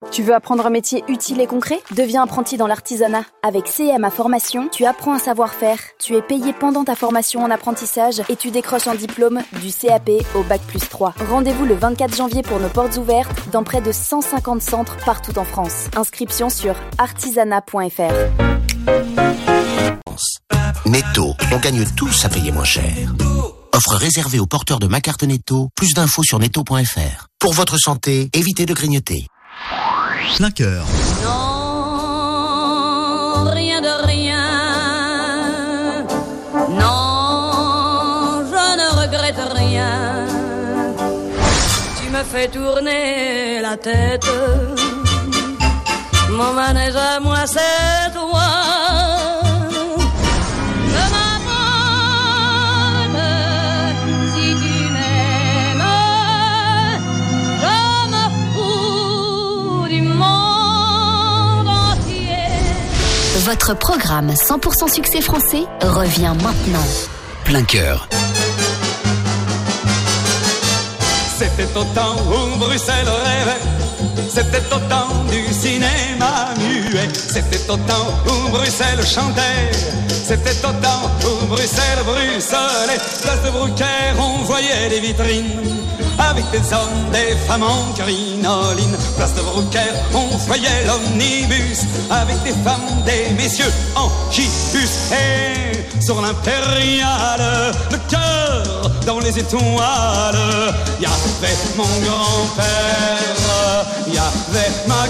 Tu veux apprendre un métier utile et concret ? Deviens apprenti dans l'artisanat. Avec CMA Formation, tu apprends un savoir-faire. Tu es payé pendant ta formation en apprentissage et tu décroches un diplôme du CAP au Bac+3. Rendez-vous le 24 janvier pour nos portes ouvertes dans près de 150 centres partout en France. Inscription sur artisanat.fr. Netto, on gagne tous à payer moins cher. Offre réservée aux porteurs de ma carte Netto. Plus d'infos sur netto.fr. Pour votre santé, évitez de grignoter. Plein cœur. Non, rien de rien. Non, je ne regrette rien. Tu me fais tourner la tête. Mon manège à moi, c'est toi. Votre programme 100% succès français revient maintenant. Plein cœur. C'était au temps où Bruxelles rêvait, c'était au temps du cinéma muet, c'était au temps où Bruxelles chantait, c'était au temps où Bruxelles bruxelait. Place de Brucker, on voyait des vitrines avec des hommes, des femmes en crinoline. Place de Brucker, on voyait l'omnibus avec des femmes, des messieurs en gibus. Et sur l'impériale, le cœur dans les étoiles, y avait mon grand-père, y avait ma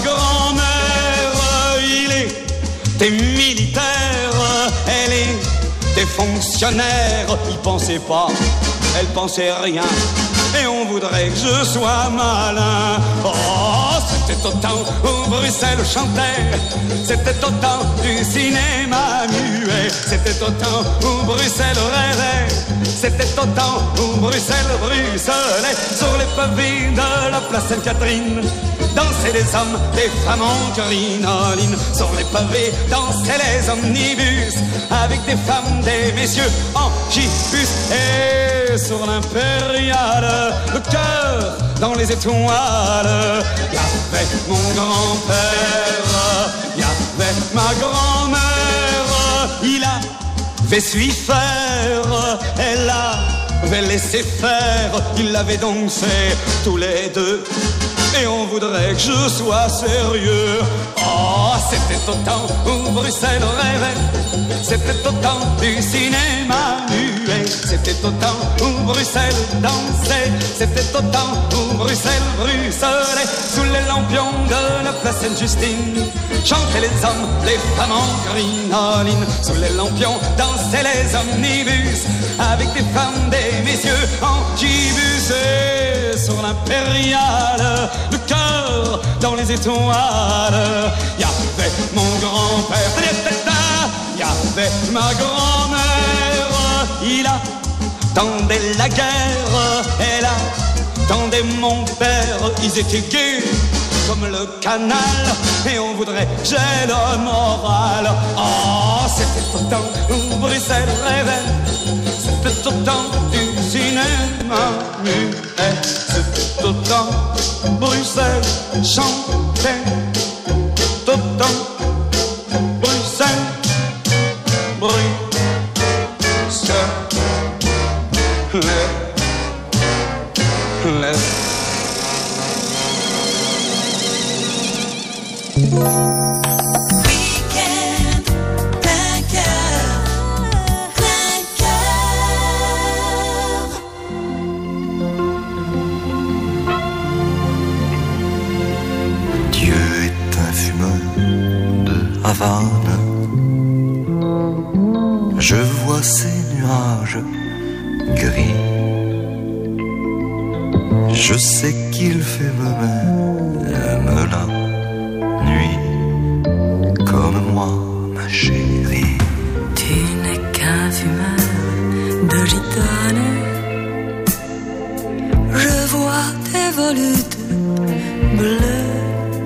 grand-mère. Il était militaire, elle était fonctionnaire. Il pensait pas, elle pensait rien, et on voudrait que je sois malin. Oh, c'était au temps où Bruxelles chantait, c'était au temps du cinéma muet, c'était au temps où Bruxelles rêvait, c'était au temps où Bruxelles bruxelait. Sur les pavés de la place Sainte-Catherine dansaient les hommes, des femmes en crinoline. Sur les pavés dansaient les omnibus avec des femmes, des messieurs en gibus. Et sur l'impériale, le cœur dans les étoiles, y avait mon grand-père, y avait ma grand-mère. Il avait su faire, elle avait laissé faire. Ils l'avaient donc fait tous les deux, et on voudrait que je sois sérieux. Oh, c'était au temps où Bruxelles rêvait, c'était au temps du cinéma muet, c'était au temps où Bruxelles dansait, c'était au temps où Bruxelles bruxelait. Sous les lampions de la place Sainte-Justine chantaient les hommes, les femmes en crinoline. Sous les lampions dansaient les omnibus avec des femmes, des messieurs en gibus. Et sur l'impériale, le cœur dans les étoiles, y avait mon grand-père, y avait ma grand-mère. Il attendait la guerre, elle attendait mon père. Ils étaient gays comme le canal, et on voudrait que j'ai le moral. Oh, c'était au temps où Bruxelles rêvait, c'était au temps du cinéma muet, c'était au temps où Bruxelles chantait, c'était au temps Bruxelles bruxelait. Week-end, plein cœur, plein cœur. Dieu est un fumeur de Havane. Je vois ces nuages gris. Je sais qu'il fait même la nuit, comme moi, ma chérie. Tu n'es qu'un fumeur de gitane. Je vois tes volutes bleues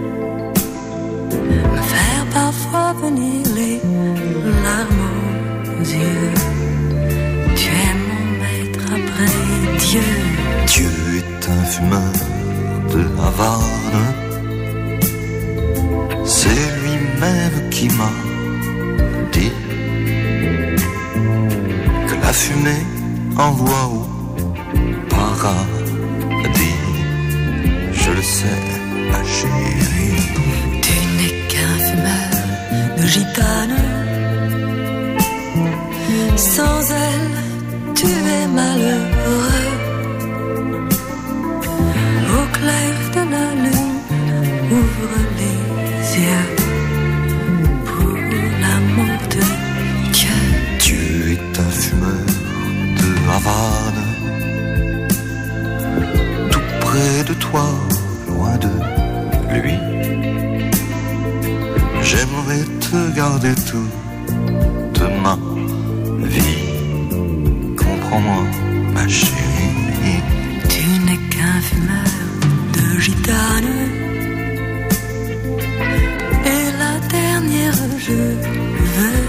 me faire parfois venir les larmes aux yeux. Tu es mon maître après Dieu. Dieu est un fumeur de Havane. qui m'a dit que la fumée envoie au paradis. Je le sais, ma chérie. Tu n'es qu'un fumeur de gitane. Sans elle, tu es malheureux. Au clair de la lune, ouvre les yeux. Pour l'amour de Dieu. Tu es un fumeur de Havane. Tout près de toi, loin de lui. J'aimerais te garder toute ma vie. Comprends-moi, ma chérie. Tu n'es qu'un fumeur de gitane. Et la dernière, je veux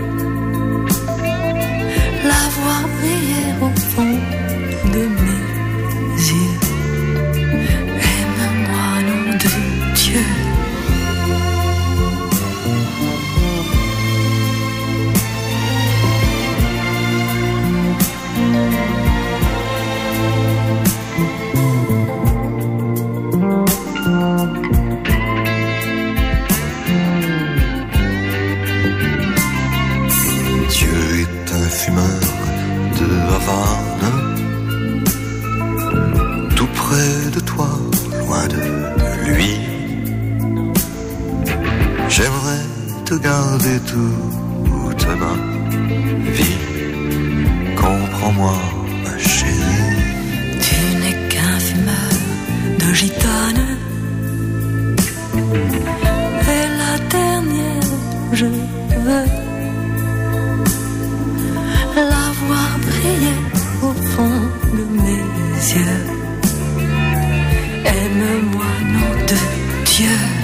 la voir briller au fond de mes yeux. Aime-moi, nom de Dieu. Dieu est un fumeur de Havane. Tout près de toi, loin de lui. J'aimerais te garder toute ma vie. Comprends-moi, ma chérie. Tu n'es qu'un fumeur de gitane. Et la dernière, je veux la voir briller au fond de mes yeux. Aime-moi, nom de Dieu.